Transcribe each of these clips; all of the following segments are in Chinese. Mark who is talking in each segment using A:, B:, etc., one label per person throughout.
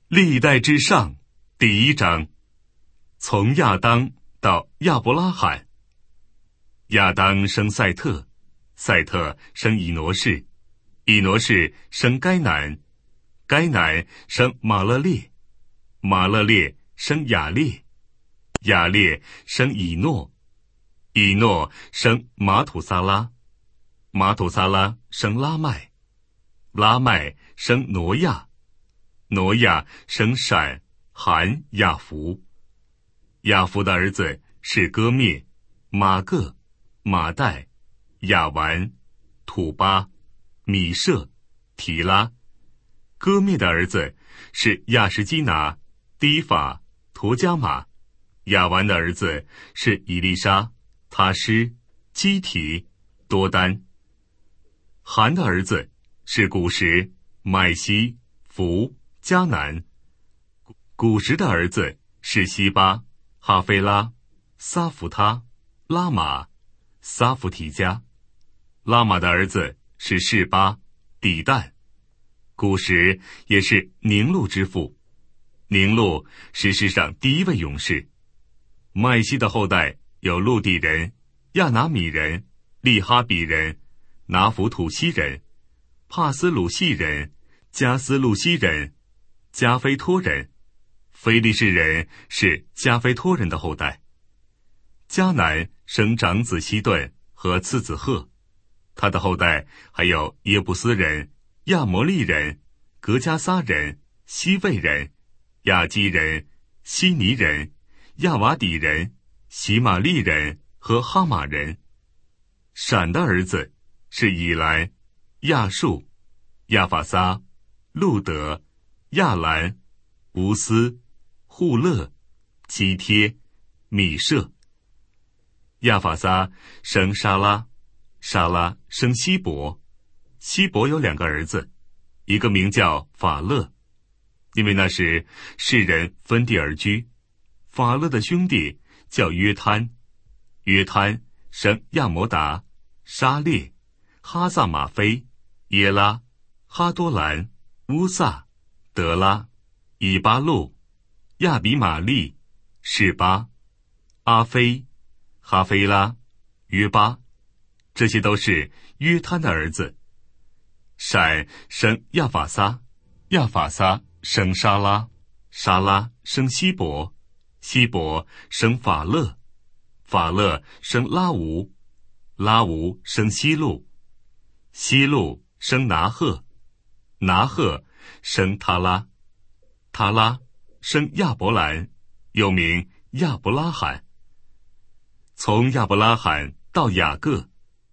A: 历代之上第1章，从亚当到亚伯拉罕。亚当生赛特，赛特生以挪士，以挪士生该南，该南生马勒列，马勒列生雅列，雅列生以诺，以诺生马土撒拉，马土撒拉生拉麦，拉麦生挪亚，挪亚生闪、含、雅弗。雅弗的儿子是歌灭、马各、马代、雅完、土巴、米舍、提拉。歌灭的儿子是亚什基拿、低法、陀加马。雅完的儿子是以利沙、他施、基提、多丹。含的儿子是古实、麦西、弗、迦南。古实的儿子是西巴、哈菲拉、撒弗他、拉玛、撒弗提加。拉玛的儿子是示巴、底但。古实也是宁录之父，宁录是世上第一位勇士。麦西的后代有陆地人、亚拿米人、利哈比人、拿弗土西人、帕斯鲁西人、加斯路西人、加菲托人。非利士人是加菲托人的后代。迦南生长子西顿和次子赫，他的后代还有耶布斯人、亚摩利人、格加撒人、西魏人、亚基人、希尼人、亚瓦底人、喜玛利人和哈马人。闪的儿子是以兰、亚述、亚法撒、路德、亚兰、乌斯、户勒、基帖、米舍。亚法撒生沙拉，沙拉生希伯，希伯有2个儿子，一个名叫法勒，因为那时世人分地而居。法勒的兄弟叫约摊，约摊生亚摩达、沙列、哈萨马菲、耶拉、哈多兰、乌萨、德拉、以巴路、亚比玛利、示巴、阿菲、哈菲拉、约巴，这些都是约摊的儿子。闪生亚法撒，亚法撒生沙拉，沙拉生希伯，希伯生法勒，法勒生拉吾，拉吾生希路，希路生拿赫，拿赫生他拉，他拉生亚伯兰，又名亚伯拉罕。从亚伯拉罕到雅各。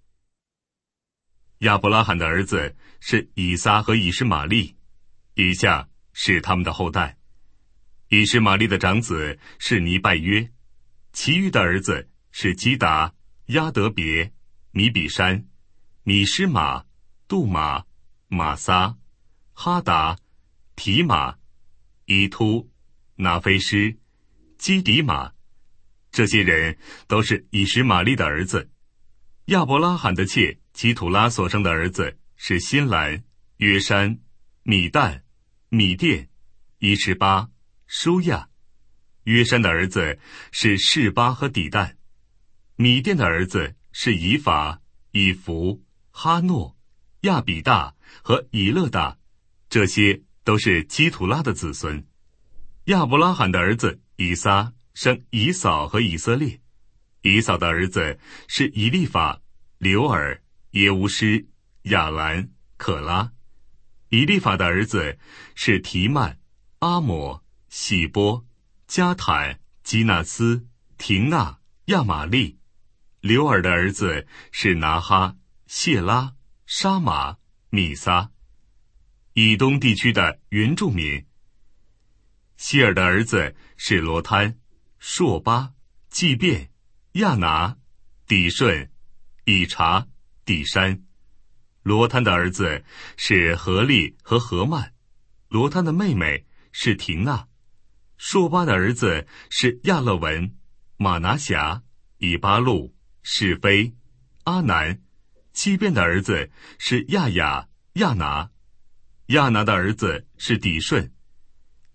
A: 亚伯拉罕的儿子是以撒和以实玛利，以下是他们的后代。以实玛利的长子是尼拜约，其余的儿子是基达、亚德别、米比山、米施玛、杜玛、玛撒、哈达、提玛、伊突、拿菲施、基底玛。这些人都是以实玛利的儿子。亚伯拉罕的妾基土拉所生的儿子是辛兰、约山、米旦、米甸、伊什巴、舒亚。约山的儿子是示巴和底但。米甸的儿子是以法、以弗、哈诺、亚比大和以勒大，这些都是基土拉的子孙。亚伯拉罕的儿子以撒生以扫和以色列。以扫的儿子是以利法、流尔、耶乌施、亚兰、可拉。以利法的儿子是提曼、阿抹、喜波、加坦、基纳斯、廷纳、亚玛利。流尔的儿子是拿哈、谢拉、沙马、米撒。以东地区的原住民。希尔的儿子是罗摊、朔巴、祭便、亚拿、底顺、以查、底山。罗摊的儿子是何利和何曼，罗摊的妹妹是廷娜。朔巴的儿子是亚勒文、马拿辖、以巴路、是非、阿南。祭便的儿子是亚雅、亚拿。亚拿的儿子是底顺。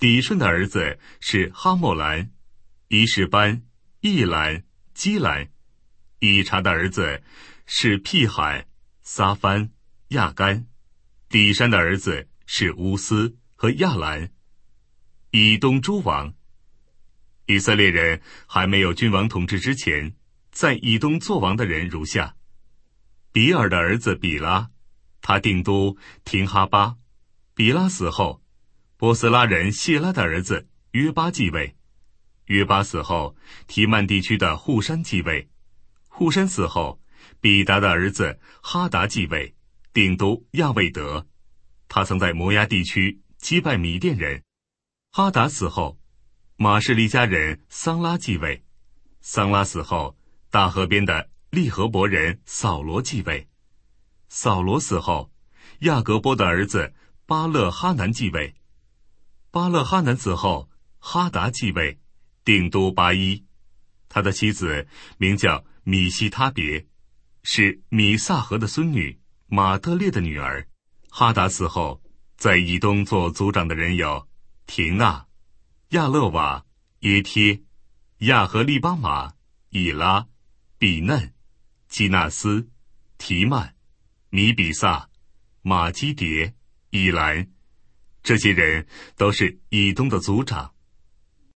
A: 底顺的儿子是哈莫兰、伊士班、易兰、基兰。以查的儿子是辟海、撒番、亚干。底山的儿子是乌斯和亚兰。以东诸王。以色列人还没有君王统治之前，在以东作王的人如下：比尔的儿子比拉，他定都廷哈巴。比拉死后，波斯拉人谢拉的儿子约巴继位。约巴死后，提曼地区的户山继位。户山死后，比达的儿子哈达继位，定都亚未得。他曾在摩押地区击败米甸人。哈达死后，马士利家人桑拉继位。桑拉死后，大河边的利和伯人扫罗继位。扫罗死后，亚革波的儿子巴勒哈南继位。巴勒哈南死后，哈达继位，定都巴伊。他的妻子名叫米西他别，是米萨和的孙女，马特列的女儿。哈达死后，在以东做族长的人有廷纳、亚勒瓦、耶帖、亚和利巴马、以拉、比嫩、基纳斯、提曼、米比萨、马基迭、以兰。这些人都是以东的族长。